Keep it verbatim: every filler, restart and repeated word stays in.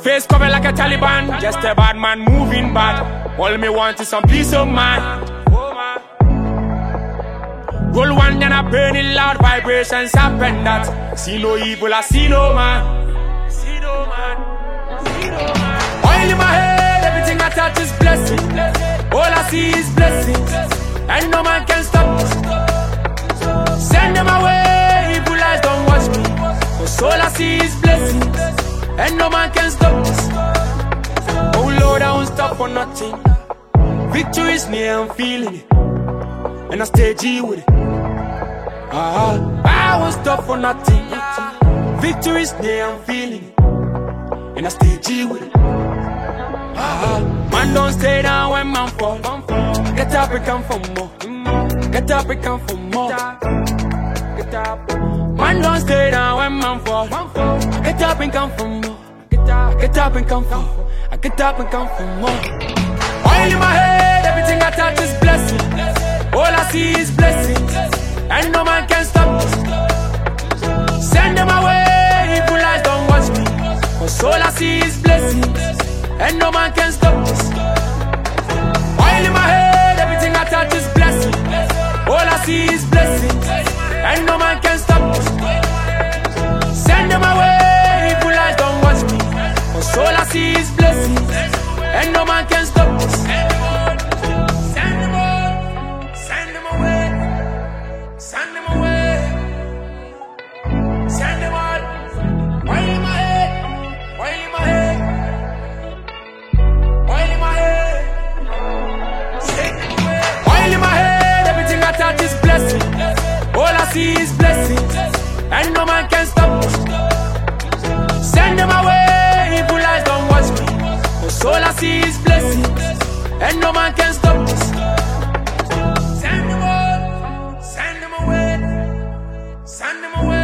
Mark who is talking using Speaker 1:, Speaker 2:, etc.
Speaker 1: Face covered like a Taliban, just a bad man moving bad. All me want is some peace of mind. Roll one then I burn it loud, vibrations happen that. See no evil, I see no man. See no man, see no man. Oil in my head, everything I touch is blessing. All I see is blessings, and no man can stop us. Send them away, evil eyes don't watch me. Cause all I see is blessings, and no man can stop us. Oh Lord, I won't stop for nothing. Victory is near, I'm feeling it, and I stay G with it. Ah, I won't stop for nothing. Victory is near, I'm feeling it, and I stay G with it. Ah, man don't stay down when man fall. Get up and come for more. Get up and come for more. Get up. Man don't stay down when man fall. Get up and come for more. Get up, get up and come for more. I get up and come for more. Oil in my head, everything I touch is blessing. All I see is blessings, and no man can stop us. Send them away, evil eyes don't watch me. Cause all I see is blessings, and no man can stop us. Oil in my head, everything I touch is blessing. All I see is blessings, and no man can stop us. Send them away, evil eyes don't watch me. Cause all I see is blessings, and no man can stop us. Send them all, send them away, send them away, send them all. Oil in my head, oil in my head, oil in my head, send them away. Oil in my head, everything I touch is blessing. All I see is blessings, and no man can stop us. Send them away, evil eyes don't watch me. Cause all I see is blessings, and no man can stop us. Send them all, send them away, send them away.